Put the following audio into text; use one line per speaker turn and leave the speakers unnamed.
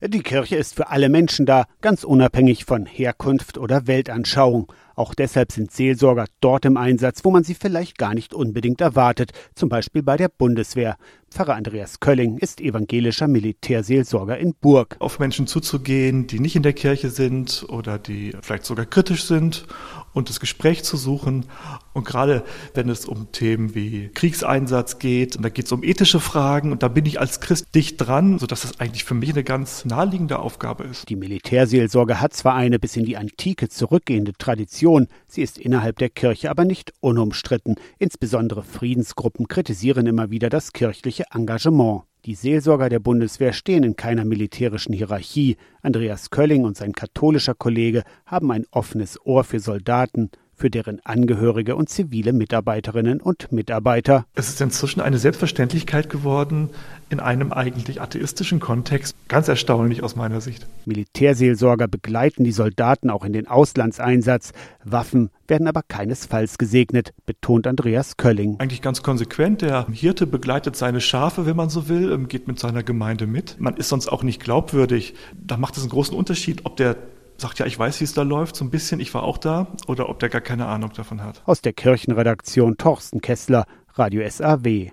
Die Kirche ist für alle Menschen da, ganz unabhängig von Herkunft oder Weltanschauung. Auch deshalb sind Seelsorger dort im Einsatz, wo man sie vielleicht gar nicht unbedingt erwartet, zum Beispiel bei der Bundeswehr. Pfarrer Andreas Kölling ist evangelischer Militärseelsorger in Burg.
Auf Menschen zuzugehen, die nicht in der Kirche sind oder die vielleicht sogar kritisch sind und das Gespräch zu suchen. Und gerade wenn es um Themen wie Kriegseinsatz geht, und da geht es um ethische Fragen, und da bin ich als Christ dicht dran, sodass das eigentlich für mich eine ganz naheliegende Aufgabe ist.
Die Militärseelsorge hat zwar eine bis in die Antike zurückgehende Tradition, sie ist innerhalb der Kirche aber nicht unumstritten. Insbesondere Friedensgruppen kritisieren immer wieder das kirchliche Engagement. Die Seelsorger der Bundeswehr stehen in keiner militärischen Hierarchie. Andreas Kölling und sein katholischer Kollege haben ein offenes Ohr für Soldaten, für deren Angehörige und zivile Mitarbeiterinnen und Mitarbeiter.
Es ist inzwischen eine Selbstverständlichkeit geworden in einem eigentlich atheistischen Kontext. Ganz erstaunlich aus meiner Sicht.
Militärseelsorger begleiten die Soldaten auch in den Auslandseinsatz. Waffen werden aber keinesfalls gesegnet, betont Andreas Kölling.
Eigentlich ganz konsequent. Der Hirte begleitet seine Schafe, wenn man so will, geht mit seiner Gemeinde mit. Man ist sonst auch nicht glaubwürdig. Da macht es einen großen Unterschied, ob der sagt, ja, ich weiß, wie es da läuft, so ein bisschen, ich war auch da, oder ob der gar keine Ahnung davon hat.
Aus der Kirchenredaktion Torsten Kessler, Radio SAW.